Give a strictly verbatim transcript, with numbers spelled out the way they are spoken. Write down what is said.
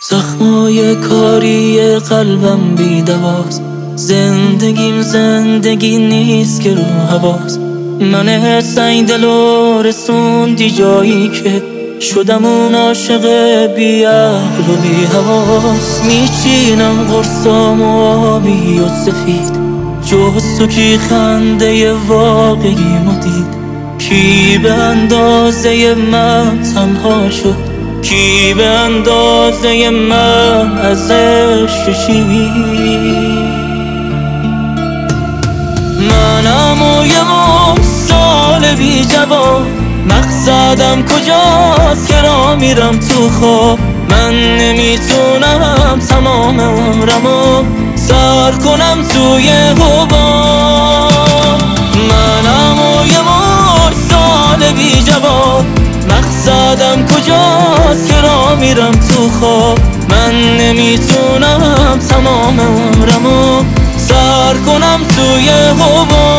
زخمای کاری قلبم بی دواست، زندگیم زندگی نیست که رو هواست. من سنگدل و رسوندی جایی که شدم اون عاشق بی عقل و بی حواس. میچینم قرصام و آبی و سفید، جز تو کی خنده واقعی ما دید؟ کی به اندازه من تنها شد؟ کی به اندازه من ازش کشید؟ منم و یه سال بی جواب، مقصدم کجاست که را میرم تو خواب. من نمیتونم تمام عمرمو سر کنم توی حباب. منم و یه سال بی جواب، مقصدم کجاست که را میرم تو خواب. من نمیتونم تمام عمرمو سر کنم توی حباب.